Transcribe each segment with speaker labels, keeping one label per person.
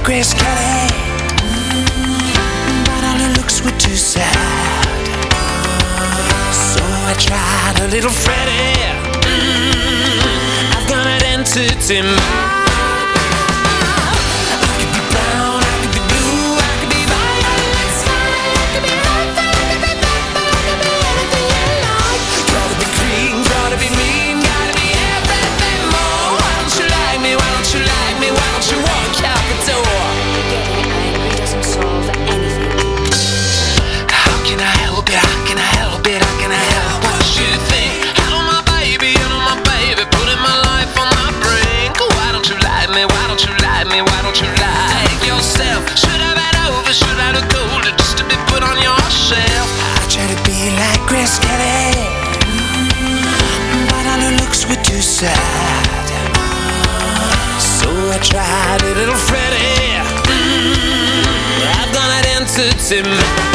Speaker 1: Grace Kelly, but all her looks were too sad. So I tried a little Freddie. I've got an entity mind. Grace Kelly, but all her looks were too sad. So I tried a little Freddie. I've got an entity mind.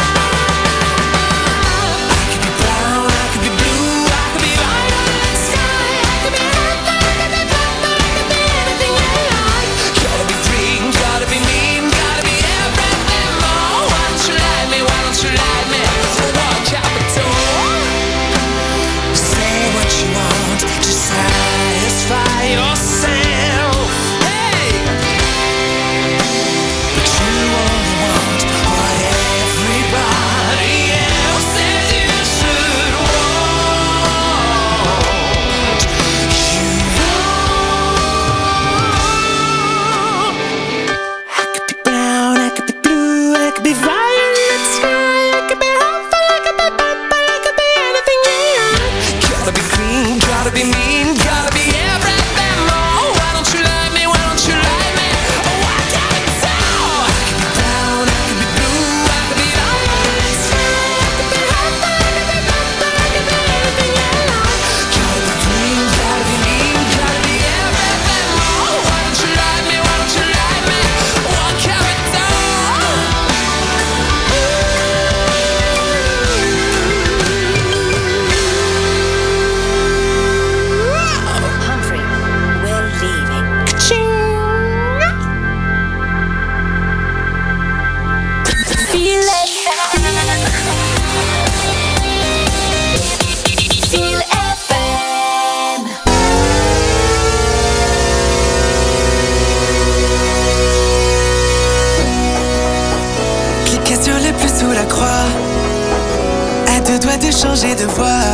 Speaker 2: De changer de voix,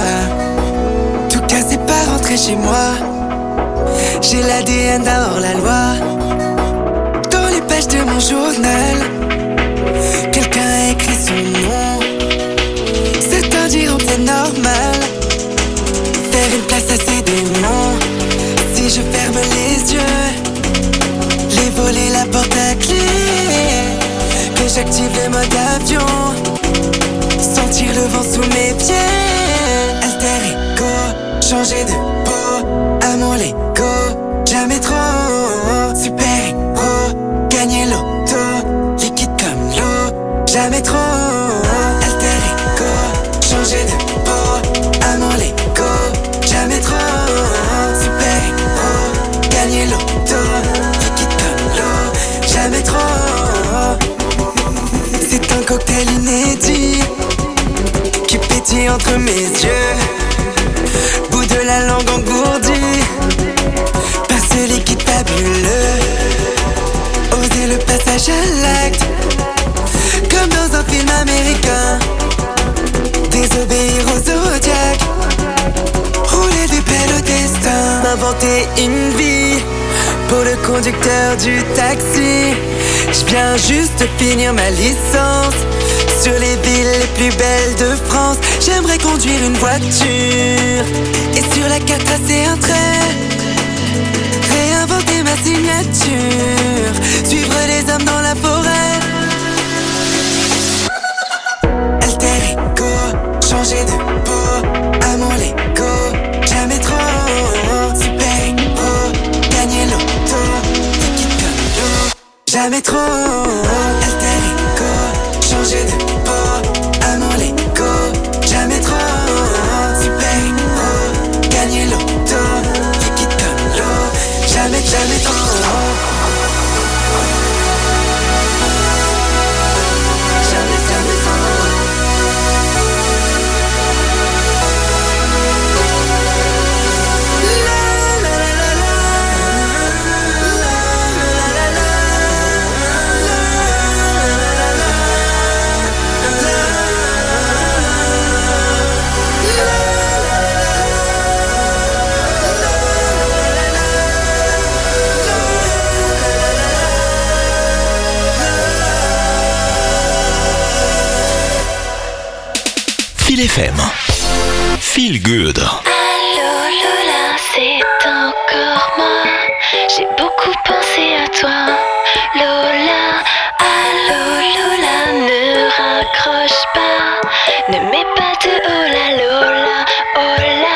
Speaker 2: tout casser pas rentrer chez moi. J'ai l'ADN d'un hors-la-loi. Dans les pages de mon journal, quelqu'un a écrit son nom. Certains diront que c'est normal. Faire une place à ces démons. Si je ferme les yeux, les volets, la porte à clé, que j'active le mode avion, sentir le vent sous mes pieds. Alter ego, changer de peau. À mon Lego, jamais trop. Super héros, gagner l'auto. Liquide comme l'eau, jamais trop. Alter ego, changer de peau. À mon Lego, jamais trop. Super héros, gagner l'auto. Liquide comme l'eau, jamais trop. C'est un cocktail inédit qui pétille entre mes yeux, bout de la langue engourdie par ce liquide fabuleux. Oser le passage à l'acte, comme dans un film américain. Désobéir au zodiaque, rouler des pelles au destin. M'inventer une vie pour le conducteur du taxi. Je viens juste finir ma licence sur les villes les plus belles de France. J'aimerais conduire une voiture et sur la carte tracer un trait, réinventer ma signature, suivre les hommes dans la forêt. Alter ego, changer de peau. À mon Lego, jamais trop. Super héros, gagner l'auto. Liquide comme l'eau, jamais trop. Alter ego, changer de peau. À mon Lego, jamais trop. Super héros, gagner l'auto. Liquide comme l'eau, jamais trop.
Speaker 3: FM. Feel good.
Speaker 4: Allô Lola, c'est encore moi. J'ai beaucoup pensé à toi, Lola. Allô Lola, ne raccroche pas. Ne mets pas de hola Lola, hola.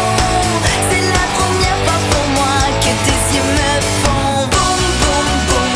Speaker 5: Boom, boom, boom.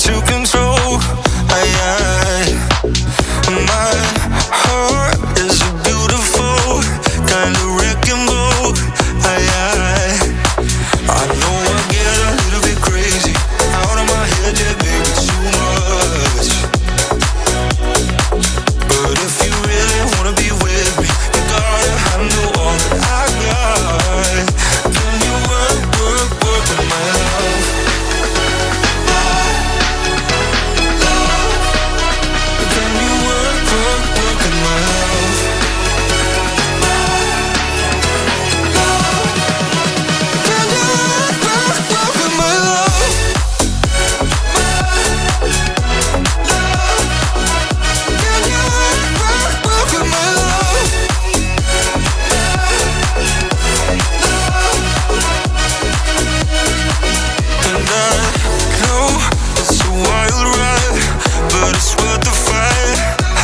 Speaker 5: to control. My heart is a beautiful kind of wrecking ball. I know I get a little bit crazy, out of my head, yeah, baby, too much. But if you really wanna be with me, you gotta handle all that I got. Can you work with my love? Can you work with my love? Can you work with my love? Can you work with my love? And I know it's a wild ride, but it's worth the fight.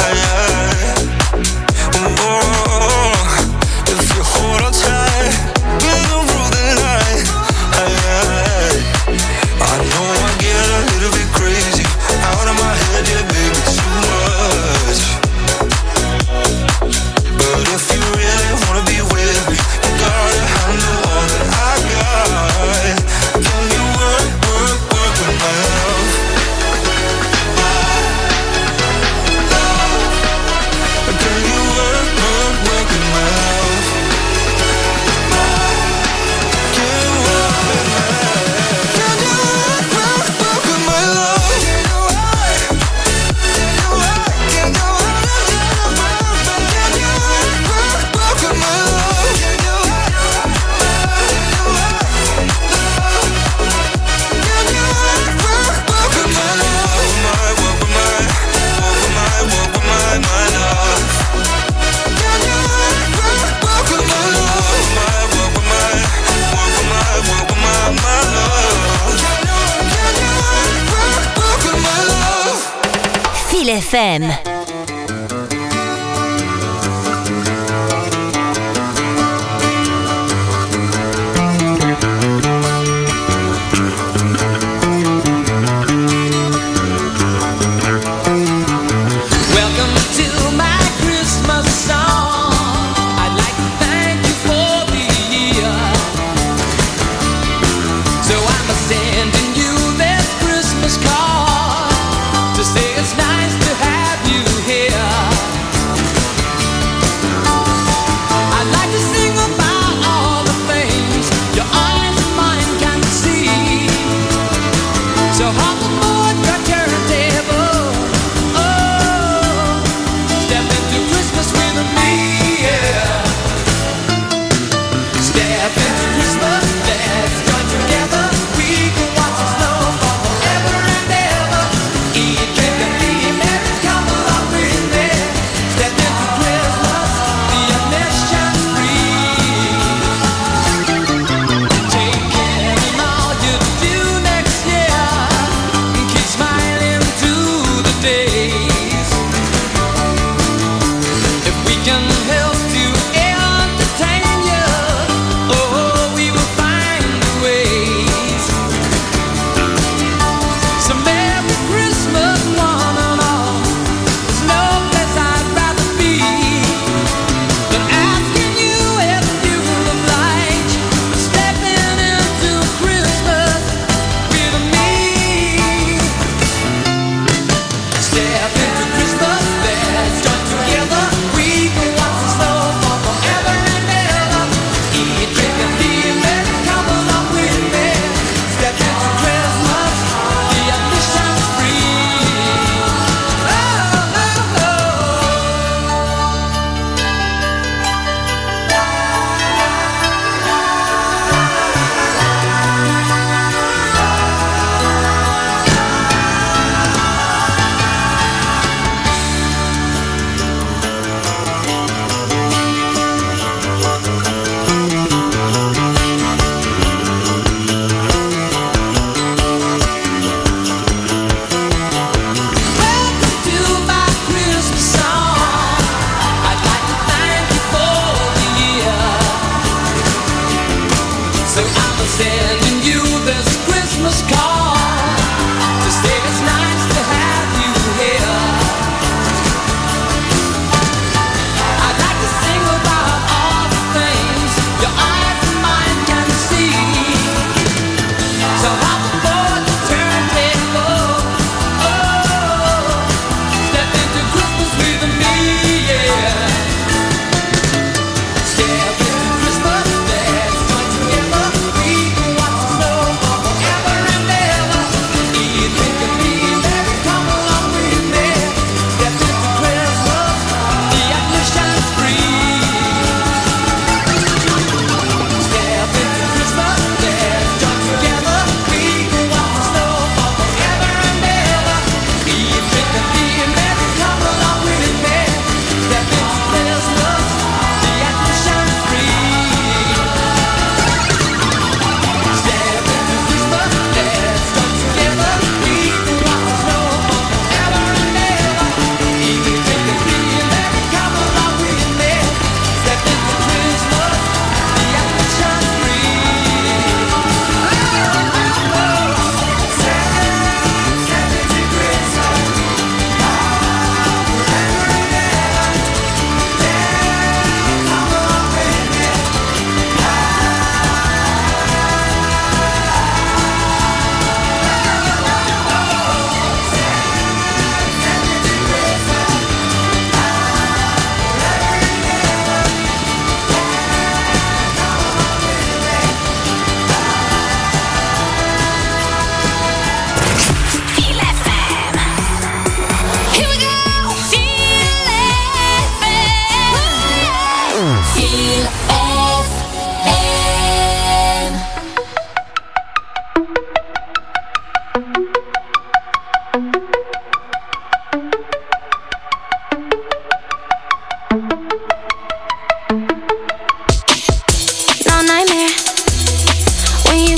Speaker 5: If you hold on tight, we'll rule the night. I know I get a little bit crazy, out of my head, yeah, baby, too much. But if you really wanna be with me, you gotta handle all that I got. Can you work with my love? Can you work with my love? Can you work with my love? Can you work with my love? Can you work with my
Speaker 6: Feel FM.
Speaker 1: Welcome to my Christmas song. I'd like to thank you for the year. So I'm sending you this Christmas card to say it's nice to have you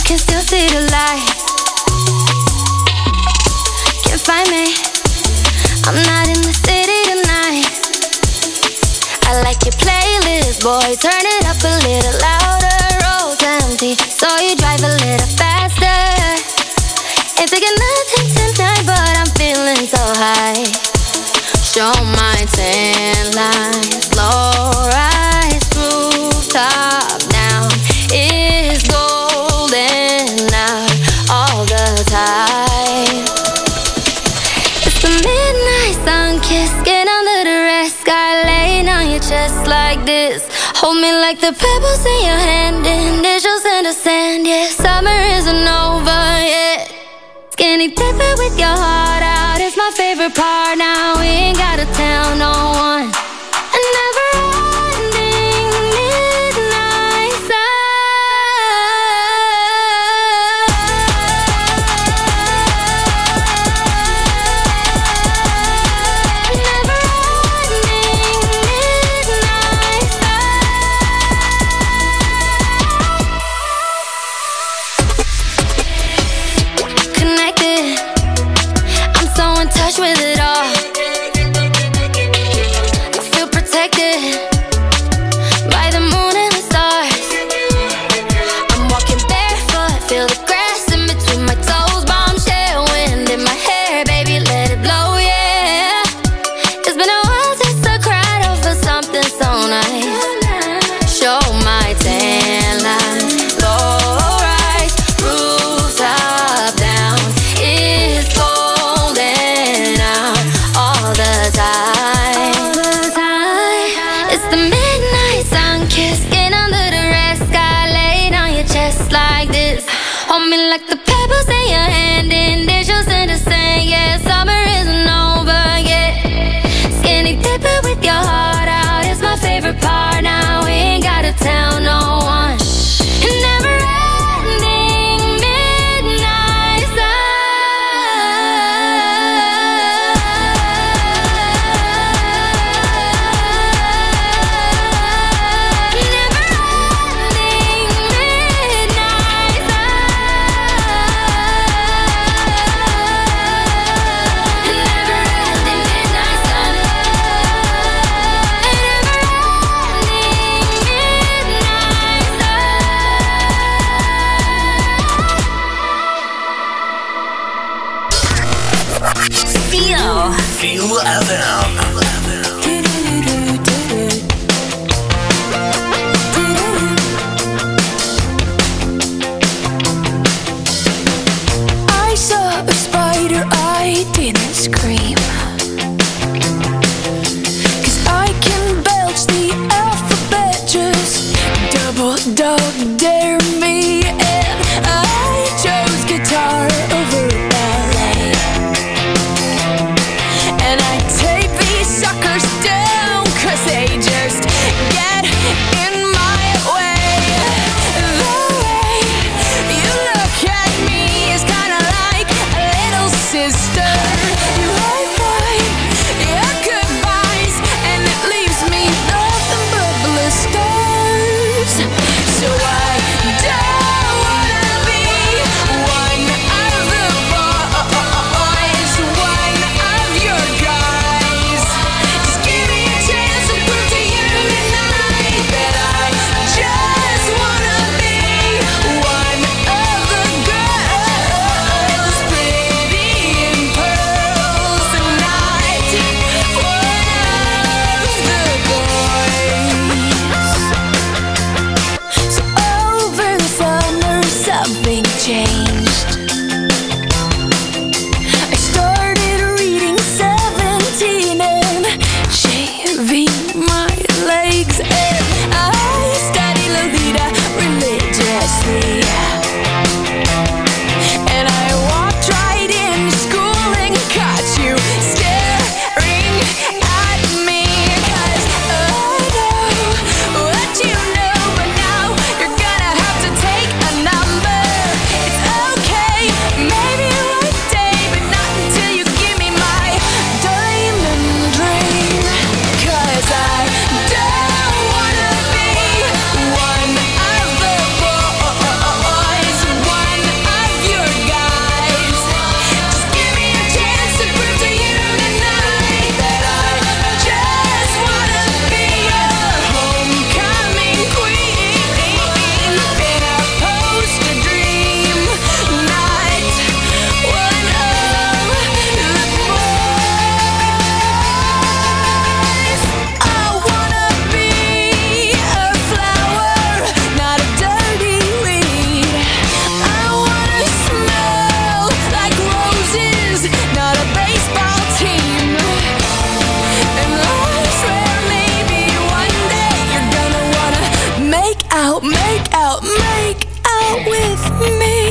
Speaker 4: can still see the light. Can't find me, I'm not in the city tonight. I like your playlist, boy, turn it up a little louder. Road's empty, so you drive a little faster. Ain't taking nothing tonight, but I'm feeling so high. Show my tan lines, low rise, rooftop down. It's golden out all the time. It's the midnight sun kiss, get under the red sky, laying on your chest like this. Hold me like the pebbles in your hand, initials in the sand. Yeah, summer isn't over yet. Skinny dipping with your heart out is my favorite part. Now we ain't gotta tell no one. A never-ending midnight touch with it all. I feel protected by the moon and the stars. I'm walking barefoot, feel the grass in between my toes. Bombshell wind in my hair, baby, let it blow, yeah. It's been a while since I cried over something so nice. Show my tan line, low rise, rooftop down. It's golden out all the time. It's the midnight sun kiss, get under the red sky, laid on your chest like this. Hold me like the pebbles in your hand, initials in the sand. Yeah, summer isn't over yet. Skinny dipping with your heart out is my favorite part. Now we ain't gotta tell no one. Never-ending midnight
Speaker 3: Feel FM.
Speaker 6: I saw a spider, I didn't scream, 'cause I can belch the alphabet, just double dog dare me. And I chose guitar over ballet, and I tape these suckers down, 'cause they just get in my way. The way you look at me is kinda like a little sister. You high-five your goodbyes, and it leaves me nothing but blisters. So out, make out, make out with me.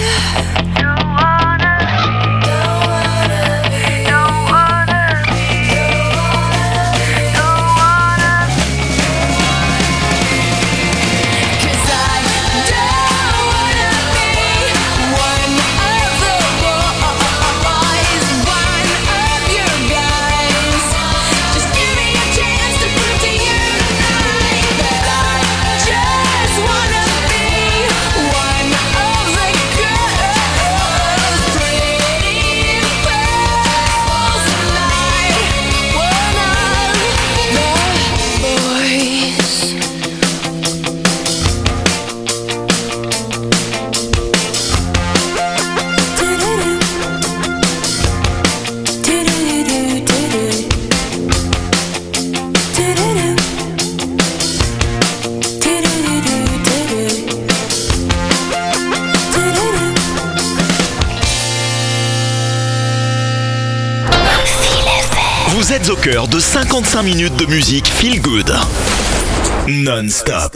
Speaker 3: Vous êtes au cœur de 55 minutes de musique feel good. Non-stop.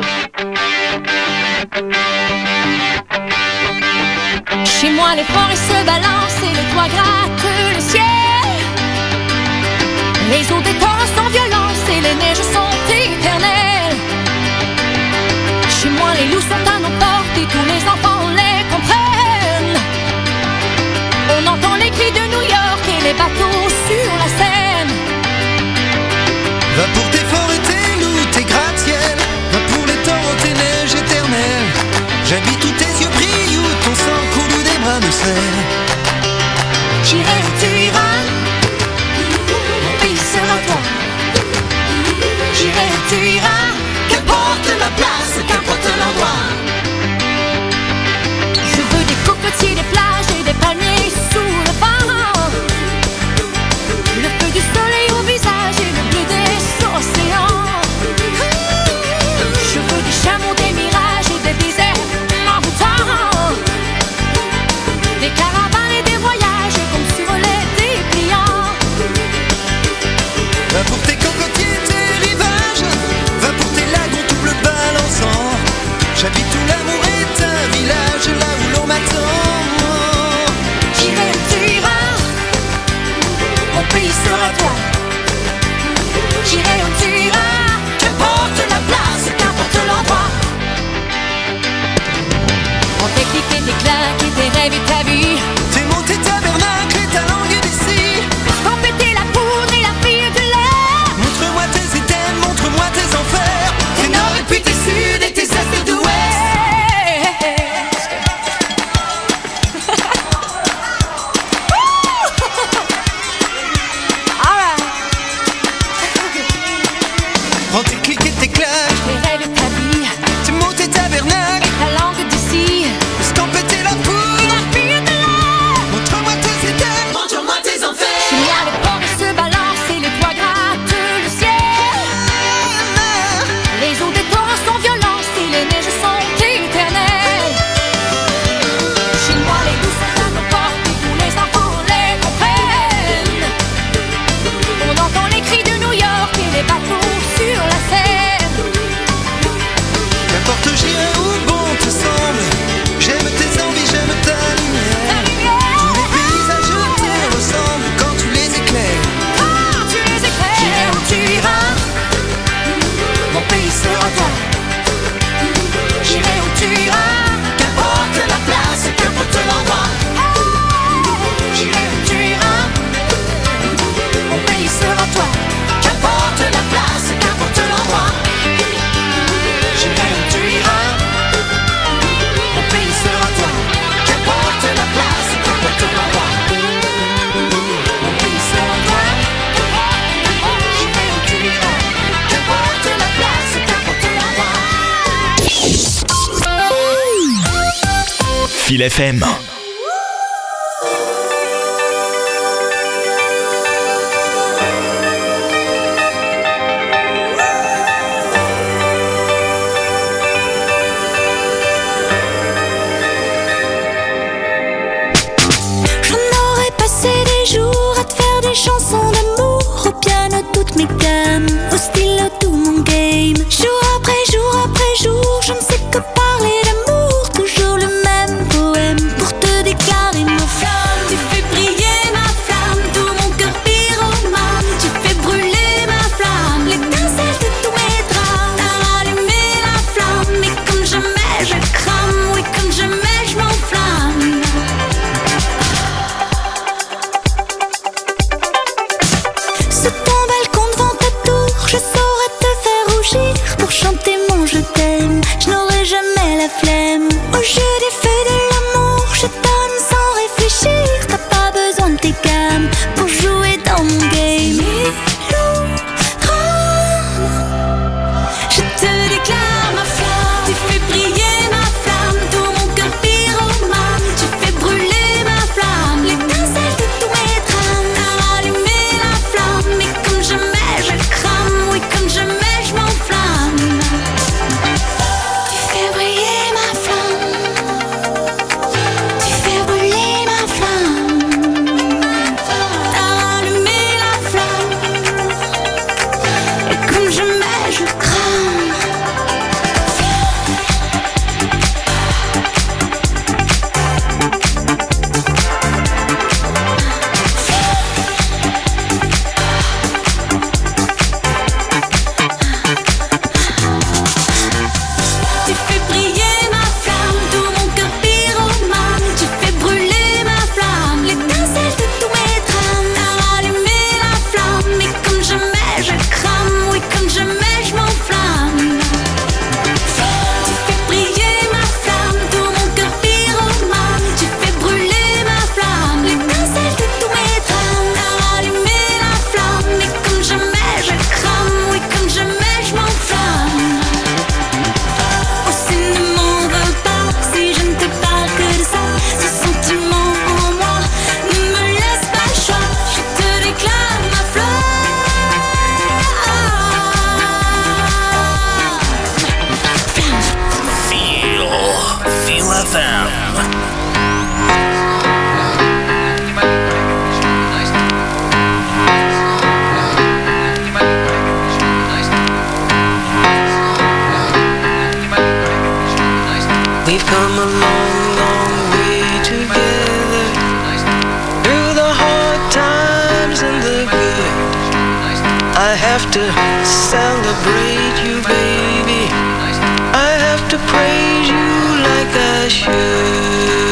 Speaker 6: Chez moi, les forêts se balancent et le toit gratte le ciel. Les eaux des torrents sont violentes et les neiges sont éternelles. Chez moi, les loups sont à nos portes et tous les enfants les comprennent. On entend les cris de New York et les bateaux sur la Seine.
Speaker 5: Va pour tes forêts, tes loups, tes gratte-ciel. Va pour les torrents, tes neiges éternelles. J'habite où tes yeux brillent, où ton sang coule, où des bras de sel.
Speaker 6: J'irai où tu iras, mon pays sera toi. J'irai où tu iras, qu'importe la place, qu'importe l'endroit. Je veux des cocotiers, des plages et des palmiers sous le vent. Le feu du soleil au visage et le bleu des océans. Je veux des chameaux, des mirages et des déserts m'envoûtants. Des caravanes et des voyages comme sur les dépliants.
Speaker 5: Va pour tes cocotiers, tes rivages. Va pour tes lagons tout bleu balançant. J'habite où l'amour est un village, là où l'on m'attend.
Speaker 6: J'irai où tu iras, mon pays sera toi. J'irai où tu iras, qu'importe la place, qu'importe l'endroit. On t'éclate et tes claques et tes rêves et ta vie.
Speaker 5: Tes mots, tes tabernacles et ta langue d'ici.
Speaker 6: On pétait la poudre et la fille de l'air.
Speaker 5: Montre-moi tes items, montre-moi tes enfers.
Speaker 6: Tes nord et puis tes sud et tes est d'ouest.
Speaker 5: Prends tes clics et tes claques.
Speaker 6: Tes rêves et ta vie,
Speaker 5: Tes mots, tes tabernacles.
Speaker 6: ta langue d'ici.
Speaker 5: Escampéter la poudre.
Speaker 6: Et la fille de l'air.
Speaker 5: Montre-moi tes items, montre-moi tes enfers.
Speaker 6: Chez moi, les forêts se balancent et les toits grattent le ciel. Les eaux des torrents sont violentes et les neiges sont éternelles. Chez moi, les loups sont à nos portes et tous les enfants les comprennent. On entend les cris de New York et les bateaux sur la Seine.
Speaker 5: N'importe j'irai où bon te semble. J'aime tes envies, j'aime ta lumière. Tous les paysages te ressemblent quand tu les éclaires.
Speaker 6: Quand tu les éclaires, j'irai où tu iras, mon pays sera toi. J'irai où tu iras, qu'importe la place, qu'importe l'endroit. J'irai où tu iras, mon pays sera toi. Qu'importe la place, qu'importe l'endroit. J'irai où tu iras, mon pays sera toi. Qu'importe la place, qu'importe l'endroit. Mon pays sera toi. J'irai où tu iras, qu'importe la place, qu'importe l'endroit.
Speaker 3: Feel FM.
Speaker 7: J'en aurais passé des jours à te faire des chansons d'amour. Au piano toutes mes gammes, au stylo tout mon game. Jour après jour après jour, la flemme. Au jeu des feux de l'amour, je donne sans réfléchir. T'as pas besoin de tes gammes pour jouer dans mon game. Je te déclare ma flamme, tu fais briller ma flamme, tout mon cœur pyromane. Tu fais brûler ma flamme, l'étincelle de tous mes drames. T'as allumé la flamme, mais comme jamais je crame. Oui, comme jamais je m'enflamme. Tu fais briller ma flamme, tu fais brûler ma flamme. T'as allumé la flamme, et comme jamais je crame. Tu fais briller ma flamme, tout mon cœur pyromane. Tu fais brûler ma flamme, l'étincelle de tous mes drames. T'as allumé la flamme, mais comme jamais je crame. Oui, comme jamais je m'enflamme. Tu fais briller ma flamme, tout mon cœur pyromane. Tu fais brûler ma flamme, l'étincelle de tous mes drames. T'as allumé la flamme, mais comme jamais je crame. Oui, comme jamais je m'enflamme. Oh, si ne m'en veux pas, si je ne te parle que de ça. Ce sentiment en moi ne me laisse pas le choix. Je te déclare ma
Speaker 3: Feel FM.
Speaker 1: We've come a long, long way together, through the hard times and the good. I have to celebrate you, baby. I have to praise you like I should.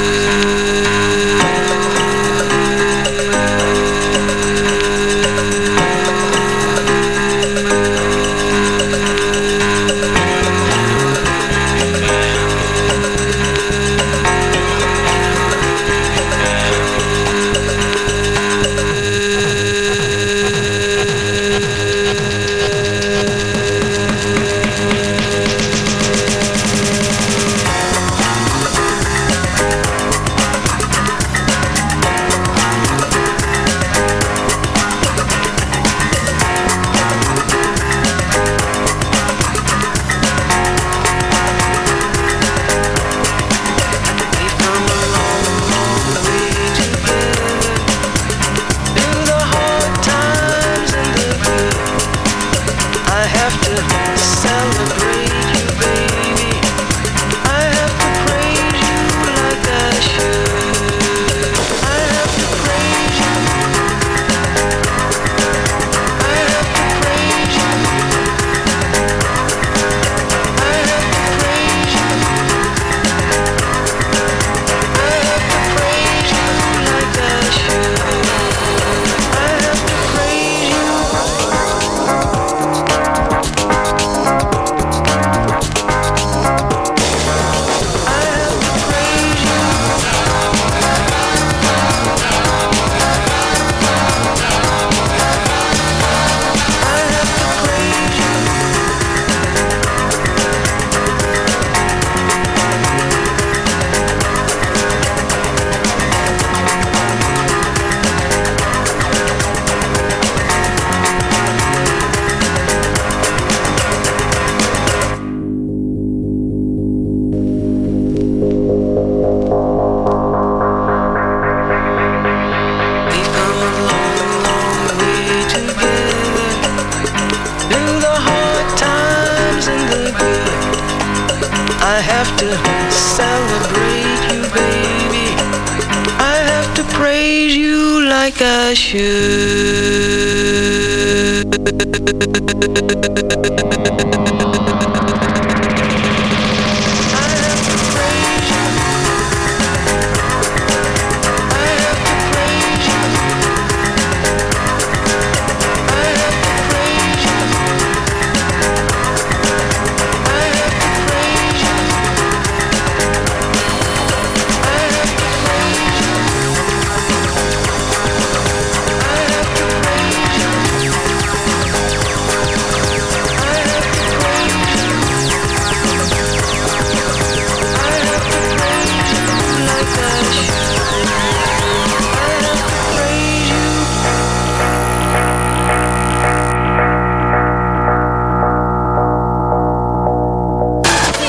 Speaker 1: I have to celebrate you, baby. I have to praise you like I should.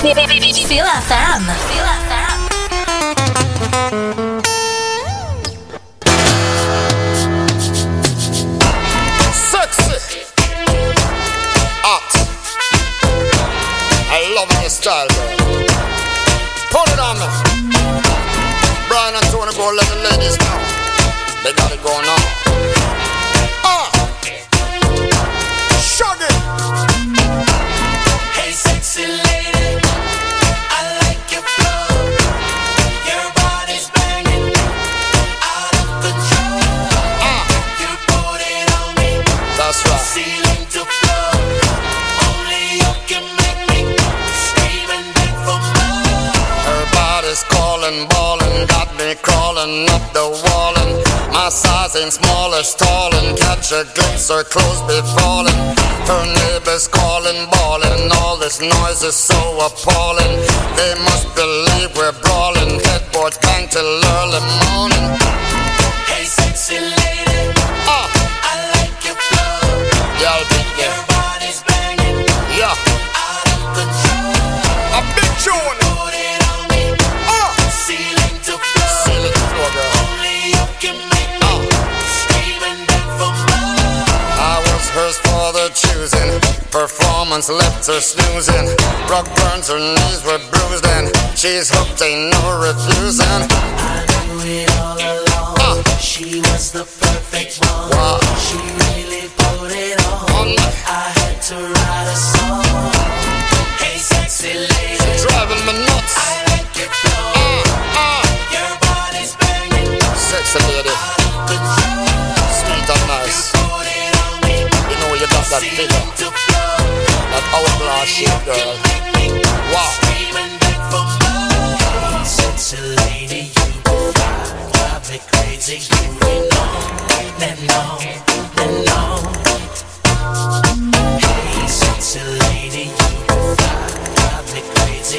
Speaker 4: Feel FM.
Speaker 8: Sexy. Hot. I love your style, girl. Put it on me. Brian and Tony, go let the ladies know. They got it going on. Shug it.
Speaker 9: Hey, sexy lady, I like your flow. Your body's banging, out of control. You put it on me.
Speaker 8: That's right.
Speaker 9: Ceiling to floor. Only you can make me scream and beg for more.
Speaker 8: Her body's calling, ballin', got me crawling up the wall, and my size ain't small or stalling. Catch a glimpse, her clothes be falling. Her neighbors calling, bawling. All this noise is so appalling. They must believe we're brawling. Headboard bang till early morning.
Speaker 9: Hey, sexy lady, I like your flow.
Speaker 8: Yeah,
Speaker 9: Your body's banging,
Speaker 8: yeah,
Speaker 9: out of control.
Speaker 8: a big tune.
Speaker 9: Put it on me. Ceiling to floor.
Speaker 8: Ceiling to floor, girl.
Speaker 9: Only you can make me scream and beg for more.
Speaker 8: I was hers for the choosing. Performance left her snoozing. Rock burns, her knees were bruised, and she's hooked, ain't no refusing.
Speaker 9: I knew it all along. She was the perfect one.
Speaker 8: Wow.
Speaker 9: She really put it on. I had to write a song. Hey, sexy lady,
Speaker 8: Driving me nuts.
Speaker 9: I like your flow. Your body's banging,
Speaker 8: Sexy lady,
Speaker 9: out of control.
Speaker 8: sweet and nice.
Speaker 9: Put it on me.
Speaker 8: You know you got that figure,
Speaker 9: Ceiling to floor.
Speaker 8: that hourglass shape, girl. Wow.
Speaker 9: Scream and beg for more. Hey, sexy lady, you drive me crazy. You know. Hey, sexy lady, you drive me crazy.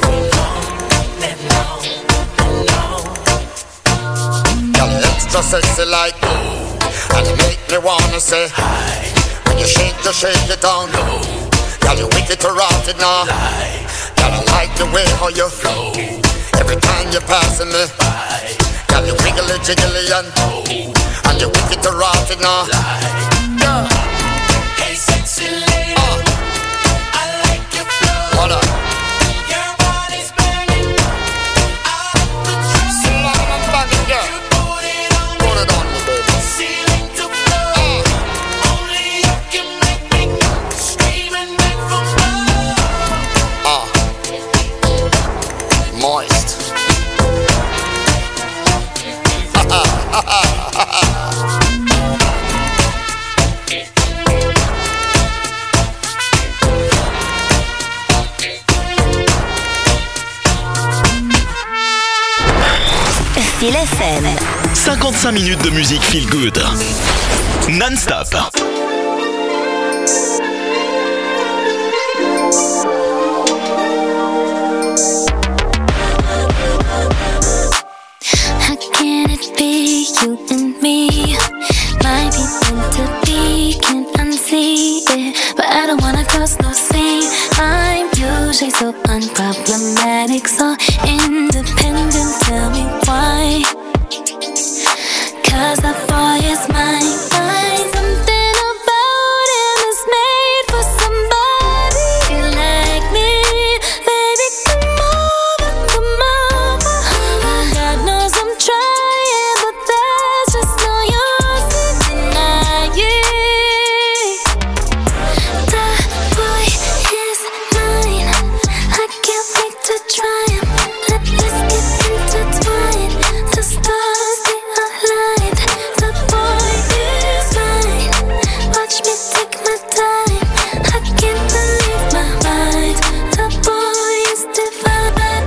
Speaker 8: Girl, you extra sexy like me, and you make me wanna say hi. When you shake it down low. Girl, you wicked to rot it now. Girl, I like the way how you flow. Every time you're passing me by. Girl, you wiggly jiggly and you wicked to rot it now. Girl,
Speaker 9: Hey, sexy lady, I like your flow.
Speaker 8: hold up.
Speaker 9: Your body's banging, out of control.
Speaker 8: Slam and banging, girl.
Speaker 9: Put it on me.
Speaker 8: Put it on me, baby.
Speaker 9: Ceiling to floor. Only you can make me scream and beg for more.
Speaker 8: Moist.
Speaker 4: Feel FM.
Speaker 3: 55 minutes de musique feel good. Non-stop.
Speaker 7: How can it be you and me? Might be meant to be, can't unsee it, but I don't wanna cross no sea. I'm usually so unproblematic, so independent. Tell me why? 'Cause that boy is mine. Something about him is made for somebody like me. Baby, come over, come over. God knows I'm trying, but there's just no use in denying. That boy is mine. I can't wait to try him. Let's get intertwined. The stars, they aligned. That boy is mine. Watch me take my time. I can't believe my mind. That boy is divine.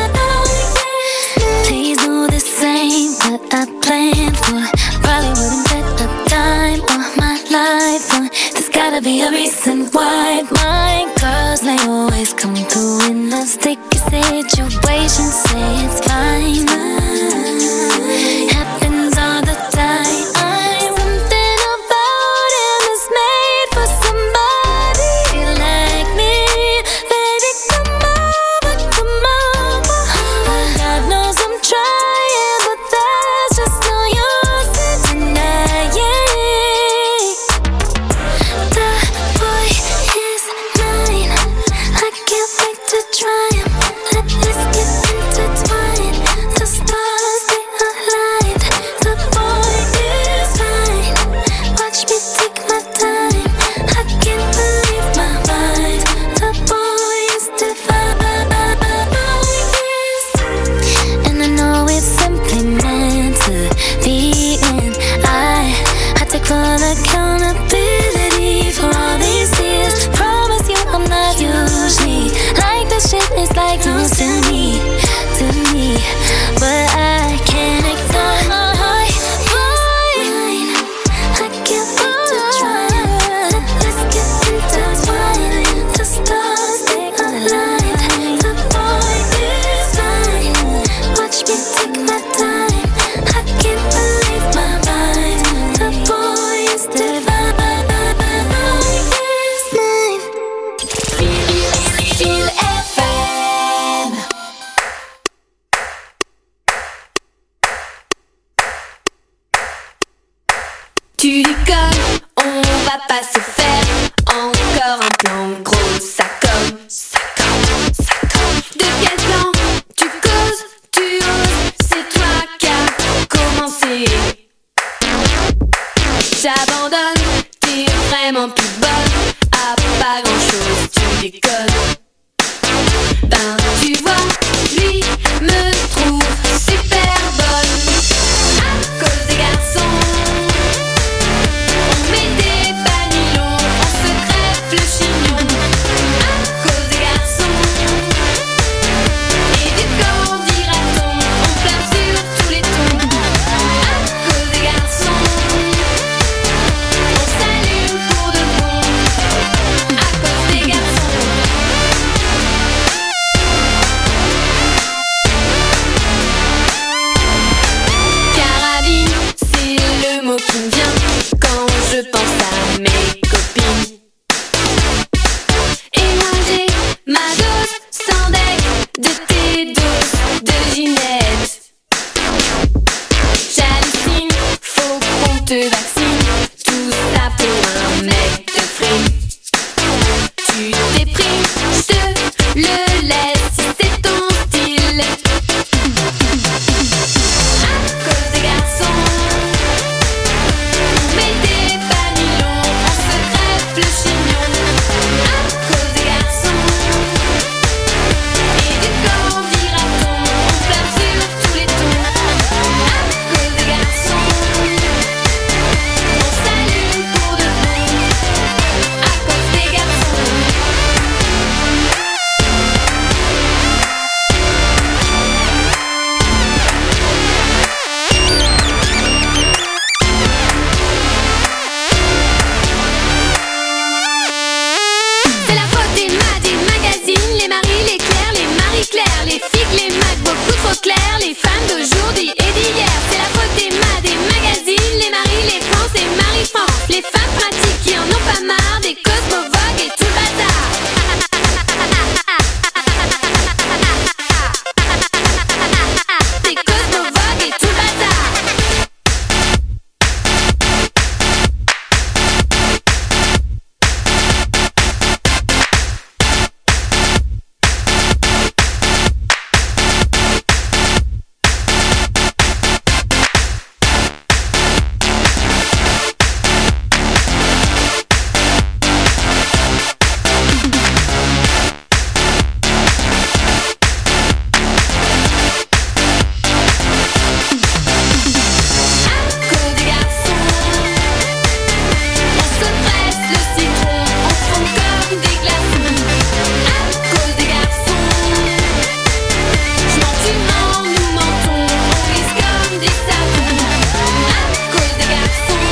Speaker 7: Please do the same. What I planned for. Probably wouldn't bet a dime on my life. There's gotta be a reason why my girls, they always come through in a sticky situation. Say it's fine. Happens all the time. Something about him is made for somebody like me. Baby, come on. close to me, but I can't ignore mine. I can't wait to try. Let's get intertwined. The stars they align. The boy is mine. Watch me take my time. I can't believe my mind. The boy is divine. Is mine. Feel FM. Tu déconnes, on va pas se faire encore un plan gros, ça comme. De quel plan tu causes, tu oses, c'est toi qui as commencé. J'abandonne, t'es vraiment plus bonne à pas grand chose, tu déconnes. Ben tu vois, lui me trouve super bonne à cause des garçons. On met des banilons, on se crève le chignon à cause des garçons. Et du quand dira-t-on, on pleure sur tous les tons à cause des garçons. On s'allume pour de bon à cause des garçons. Carabine, c'est le mot qui me vient quand je pense à mes copines. Et moi j'ai ma dose sans deck de tes doses de Ginette. J'hallucine, faut qu'on te vaccine. Tout ça pour un mec de frime. Tu déprimes, je te le laisse si c'est ton style. À cause des garçons, on met des banilons, on se crève le chignon. À cause des garçons, et du quand dira-t-on, on pleure sur tous les tons. À cause des garçons, on s'allume pour de bon. À cause des garçons. C'est la faute des magazines, les maris, les Claire, les Marie-Claire, les figues, les Mac, beaucoup trop clairs, les femmes d'aujourd'hui et d'hier. C'est la faute des magazines, les maris, les France et Marie-France, les femmes pratiques qui en ont pas marre, des cosmovogues et tout le bazar. Des cosmovogues et tout le bazar. À cause des garçons, on se presse le citron, on fond comme des glaçons. À cause des garçons, je mens, tu mens, nous mentons, on glisse comme des savons. À cause des garçons,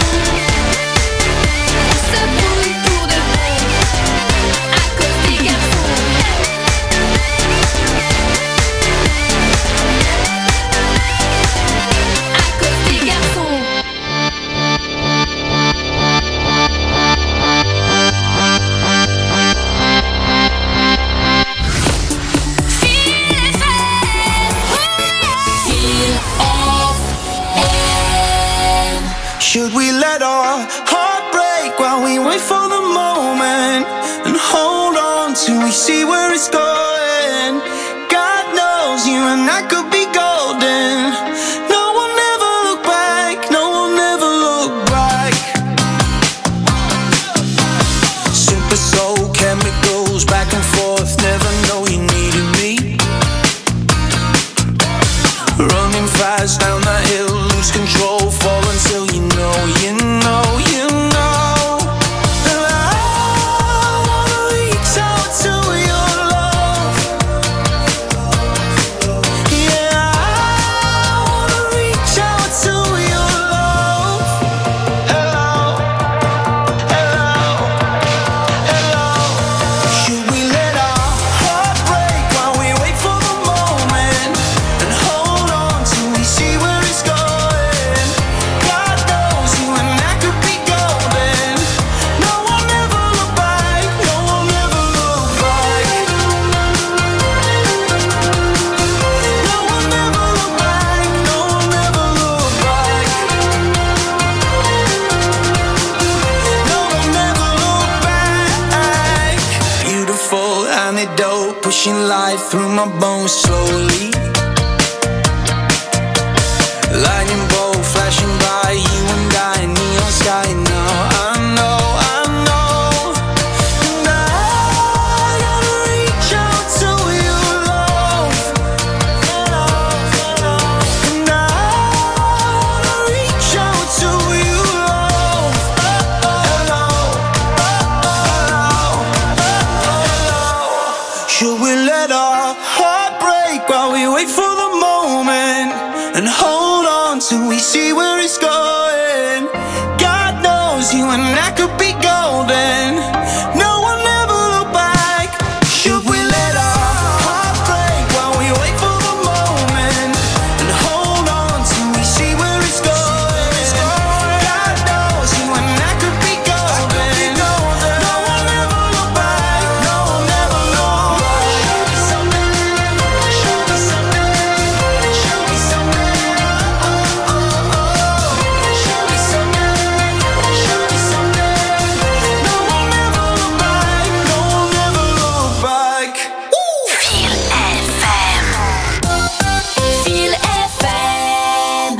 Speaker 7: on se brouille pour de bon. À cause des garçons. À cause des garçons.
Speaker 2: Should we let our heart break while we wait for the moment and hold on till we see where it's going? God knows you and I could be golden. No one ever look back, no one ever look back. Super soul chemicals back and forth, never know you needed me. Running fast down that hill, lose control, fall until you know, you know, you know that I wanna reach out to your love. right through my bones slowly. Lightning bolt flashing by, you and I, neon sky. Now I know, and I gotta reach out to you, love. And I gotta reach out to you, love. Should we let our heart break while we wait for the moment and hold on till we see where it's going? God knows you and I could be golden. No one ever look back. Should we let our heart break while we wait for the moment and hold on till we see where it's going? God knows you and I could be golden. No one ever look back. No one ever look back. Show me something. Show me something. Show me something. Show me something. No one ever look back. No one ever look back.
Speaker 7: Feel FM. Feel FM.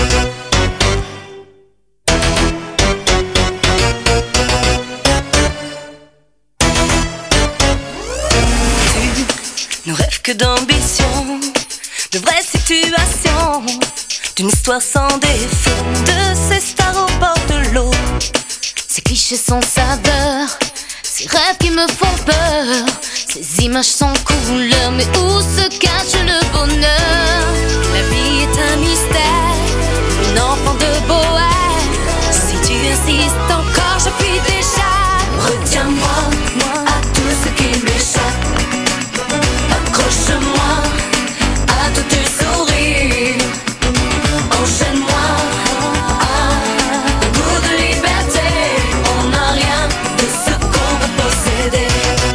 Speaker 1: Tu ne rêves que d'ambition, de vraies situations, d'une histoire sans défaut, de ces stars au bord de l'eau.
Speaker 7: Ces clichés sans saveur, ces rêves qui me font peur, ces images sans couleur, mais où se cache le bonheur?
Speaker 1: La vie est un mystère, une enfant de bohème. Si tu insistes encore, je fuis déjà. Retiens-moi, à tout ce qui m'échappe. Accroche-moi à tous tes sourires. Enchaîne-moi à un goût de liberté. On n'a rien de ce qu'on veut posséder.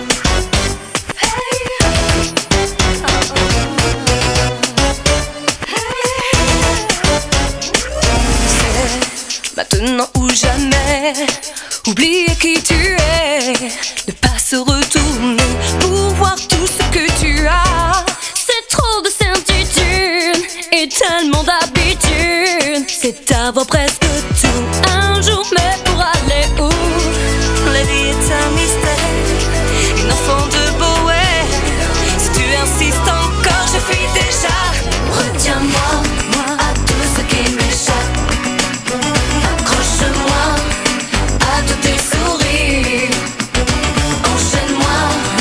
Speaker 1: C'est maintenant ou jamais. Oublier qui tu es, ne pas se retourner pour voir tout ce que tu as.
Speaker 7: C'est trop de certitude et tellement d'habitude.
Speaker 1: C'est avoir presque tout un jour, mais pour aller où? La vie est un mystère, une enfant de bohème. Si tu insistes encore, je fuis déjà. Retiens-moi à tout ce qui m'échappe. Accroche-moi à tous tes sourires. Enchaîne-moi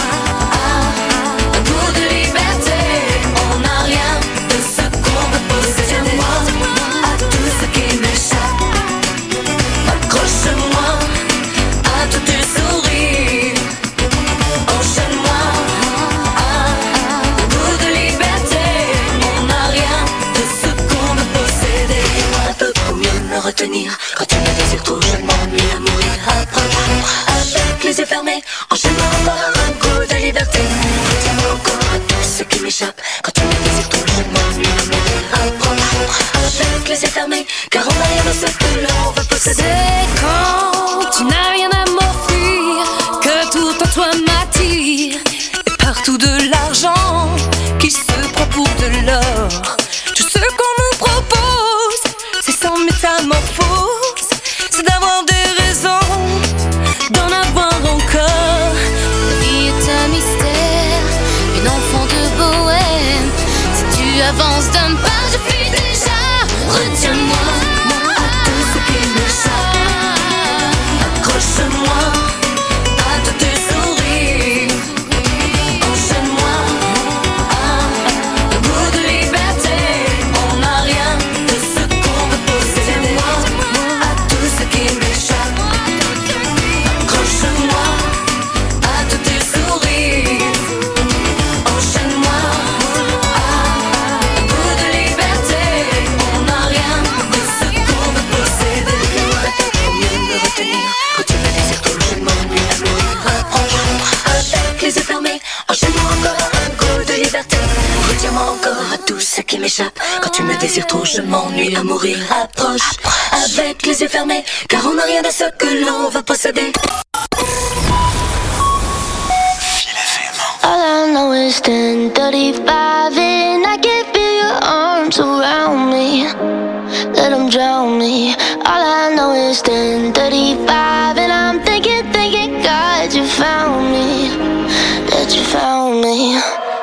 Speaker 1: à un goût de liberté. On n'a rien de ce qu'on veut posséder. Moi à tout ce qui m'échappe. Accroche-moi à tous tes sourires. Enchaîne-moi à un goût de liberté. On n'a rien de ce qu'on veut posséder. Un peu pour mieux me retenir. Quand tu me désires trop, je m'ennuie à mourir. Approche avec les yeux fermés. Enchaîne-moi encore un goût de liberté. Retiens-moi encore à tout ce qui m'échappe. Quand tu me désires trop, je m'ennuie à mourir. Approche avec les yeux fermés. Car on n'a rien de ce que l'on veut posséder.
Speaker 7: C'est quand tu n'as rien à m'offrir que tout en toi m'attire.
Speaker 1: Et partout de l'argent qui se prend pour de l'or. Tout ce qu'on nous propose, c'est sans métamorphose. C'est d'avoir des raisons, d'en avoir encore.
Speaker 7: La vie est un mystère, une enfant de bohème. Si tu avances d'un pas, je fuis déjà.
Speaker 1: Retiens-moi à tout ce qui m'échappe. Accroche-moi à tous tes sourires. Enchaîne-moi à un goût de liberté. On n'a rien de ce qu'on veut posséder. Moi à tout ce qui m'échappe. Accroche-moi à tous tes sourires. Enchaîne-moi à un goût de liberté. On n'a rien de ce qu'on veut posséder. Pour mieux me retenir. Quand tu me désires trop, je m'ennuie à mourir. Approche avec les yeux fermés. Enchaîne-moi encore un goût de liberté. Retiens-moi encore à tout ce qui m'échappe. Quand tu me désires trop, je m'ennuie à mourir. Approche avec les yeux fermés. Car on n'a rien de ce que l'on veut posséder.
Speaker 7: I
Speaker 4: All I know is 10:35 and I can feel your arms around me. Let them drown me. All I know is 10:35 and I'm thinking, God, you found me. That you found me.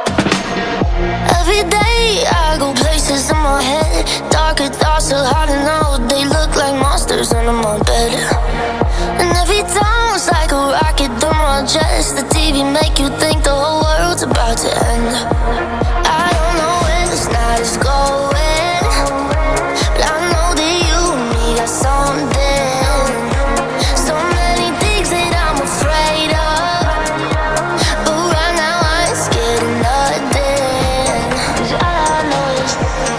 Speaker 4: Every day I go places in my head. Darker thoughts are hard to know. They look like monsters under my bed. And every time it's like a rocket through my chest. The TV make you think the whole world's about to end. I don't know where this night is going, but I know that you and me got something. So many things that I'm afraid of, but right now I ain't scared of nothing. 'Cause all I know is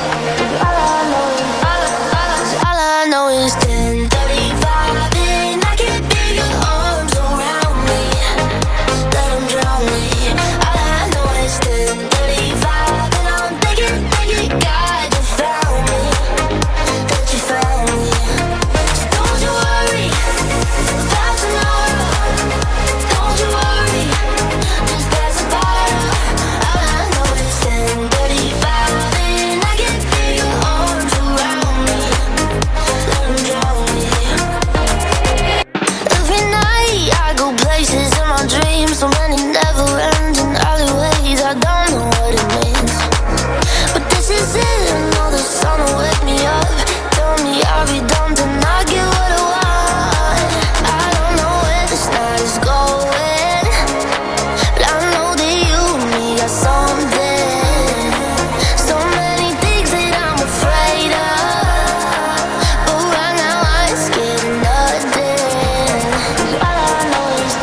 Speaker 4: 10:35 and I can feel your arms around me. Let them drown me. All I know is 10:35 and I'm thinking, God, you found me. That you found me. So don't you worry about tomorrow. Don't you worry, just pass the bottle. All I know is 10:35 and I can feel your arms around me. Let them drown me. Every night I go places in my dreams, so many never-ending alleyways. I don't know what it means, but this is it. I know the sun will wake me up. Tell me I'll be done, then I get what I want. I don't know where this night is going, but I know that you and me got something. So many things that I'm afraid of, but right now I ain't scared of nothing. All I know is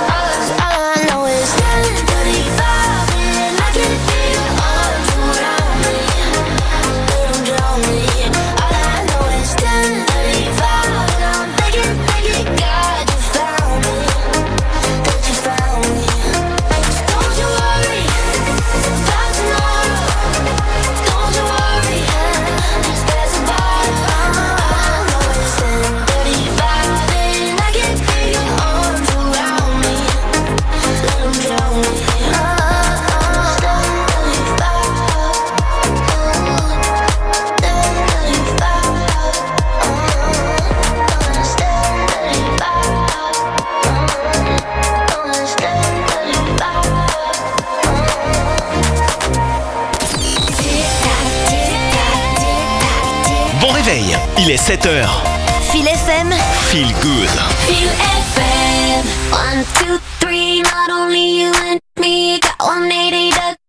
Speaker 4: 10:35 and I can feel your arms around me. Let them drown me. All I know is 10:35 and I'm thinking, God, you found me. That you found me. So don't you worry about tomorrow. Don't you worry, just pass the bottle. All I know is 10:35 and I can feel your arms around me. Let them drown me. 10:35.
Speaker 3: Bon réveil, il est 7h.
Speaker 4: Feel FM.
Speaker 3: Feel good.
Speaker 7: Feel FM. 1, 2, 3, not only you and me, got 180 degrees.